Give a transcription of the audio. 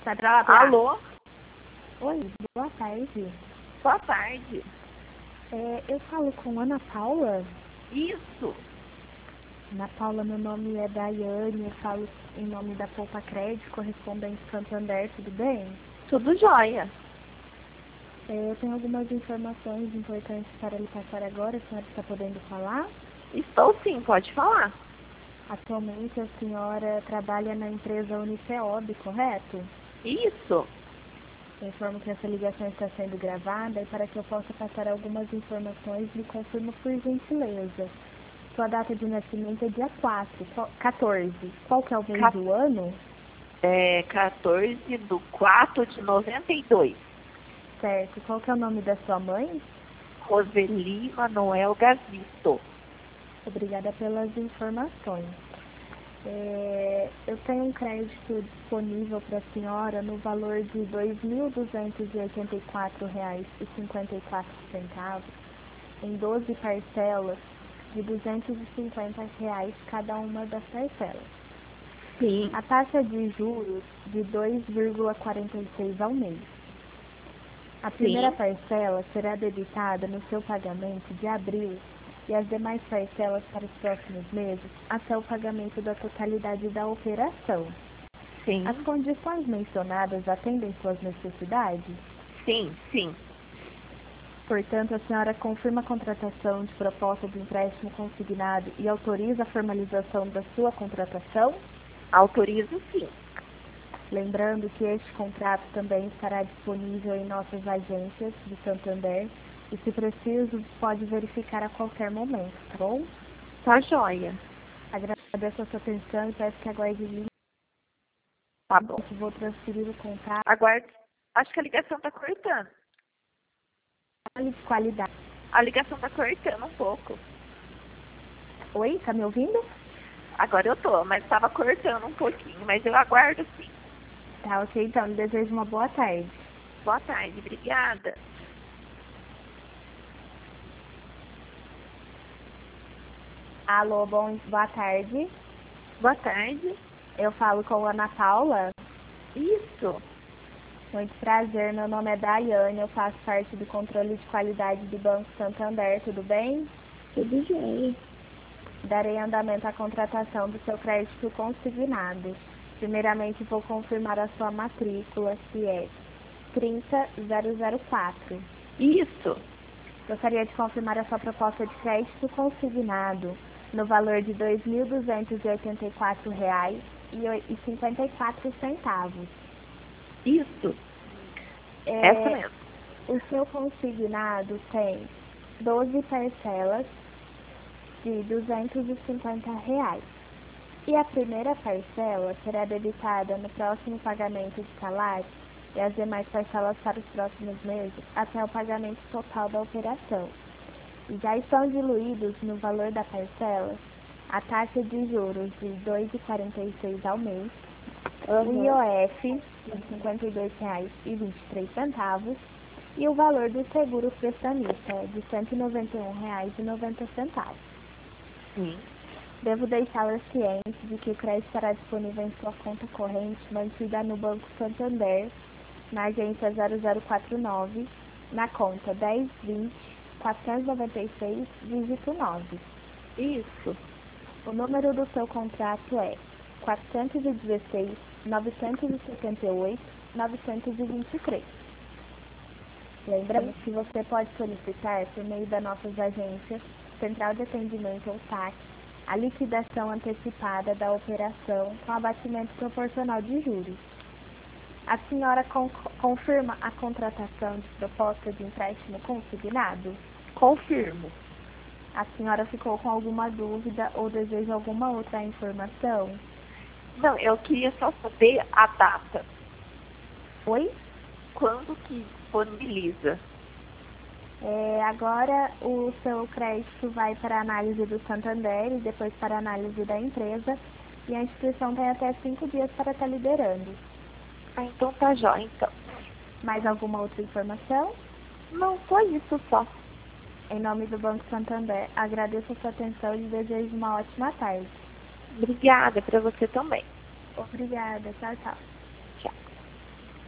Sai pra lá, Alô? Oi, boa tarde. Boa tarde. Eu falo com Ana Paula. Isso. Ana Paula, meu nome é Daiane, eu falo em nome da Poupa Crédito, correspondente Santander, tudo bem? Tudo jóia. Eu tenho algumas informações importantes para lhe passar agora, a senhora está podendo falar? Estou sim, pode falar. Atualmente a senhora trabalha na empresa Uniceob, correto? Isso. Eu informo que essa ligação está sendo gravada e para que eu possa passar algumas informações, lhe confirmo por gentileza. Sua data de nascimento é dia 14. Qual que é o mês do ano? 14/4/92. Certo. Qual que é o nome da sua mãe? Roseli Manoel Gazito. Obrigada pelas informações. Eu tenho um crédito disponível para a senhora no valor de R$ 2.284,54 em 12 parcelas de R$ 250 cada uma das parcelas. Sim. A taxa de juros de 2,46 ao mês. A primeira parcela será debitada no seu pagamento de abril e as demais parcelas para os próximos meses até o pagamento da totalidade da operação. Sim. As condições mencionadas atendem suas necessidades? Sim, sim. Portanto, a senhora confirma a contratação de proposta de empréstimo consignado e autoriza a formalização da sua contratação? Autorizo sim. Lembrando que este contrato também estará disponível em nossas agências de Santander e, se preciso, pode verificar a qualquer momento, tá bom? Tá jóia. Agradeço a sua atenção e peço que aguarde em linha. Tá bom. Vou transferir o contrato. Aguarde. Acho que a ligação tá cortando. De qualidade. A ligação tá cortando um pouco. Oi, tá me ouvindo? Agora eu tô, mas estava cortando um pouquinho, mas eu aguardo sim. Tá, ok, então. Lhe desejo uma boa tarde. Boa tarde, obrigada. Alô, boa tarde. Boa tarde. Eu falo com a Ana Paula. Isso. Muito prazer, meu nome é Daiane, eu faço parte do controle de qualidade do Banco Santander, tudo bem? Tudo jóia. Darei andamento à contratação do seu crédito consignado. Primeiramente, vou confirmar a sua matrícula, que é 30004. Isso. Gostaria de confirmar a sua proposta de crédito consignado no valor de R$ 2.284,54. Isso. Essa mesmo. O seu consignado tem 12 parcelas de R$ 250. E a primeira parcela será debitada no próximo pagamento de salário e as demais parcelas para os próximos meses até o pagamento total da operação. E já estão diluídos no valor da parcela a taxa de juros de R$ 2,46 ao mês, o IOF de R$ 52,23 e o valor do seguro prestamista de R$ 191,90. Sim. Devo deixá-las cientes de que o crédito estará disponível em sua conta corrente mantida no Banco Santander, na agência 0049, na conta 1020-496, dígito 9. Isso. O número do seu contrato é 416-978-923. Lembrando que você pode solicitar, por meio das nossas agências, Central de Atendimento ou TAC, a liquidação antecipada da operação com abatimento proporcional de juros. A senhora confirma a contratação de proposta de empréstimo consignado? Confirmo. A senhora ficou com alguma dúvida ou deseja alguma outra informação? Não, eu queria só saber a data. Oi? Quando que disponibiliza? Agora o seu crédito vai para a análise do Santander e depois para a análise da empresa e a instituição tem até 5 dias para estar liberando. Ah, então tá jóia, então. Mais alguma outra informação? Não, só isso só. Em nome do Banco Santander, agradeço a sua atenção e desejo uma ótima tarde. Obrigada, para você também. Obrigada, tchau, tchau.